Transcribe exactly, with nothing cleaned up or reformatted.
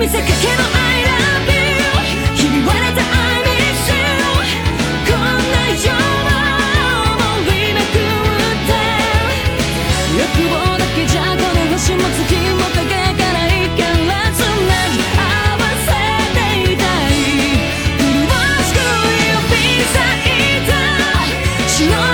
見せかけの I love you ひび割れた I miss you こんな夜を思いめくって欲望だけじゃこの星も月も輝かないからつなぎ合わせていたい苦しく指さいた白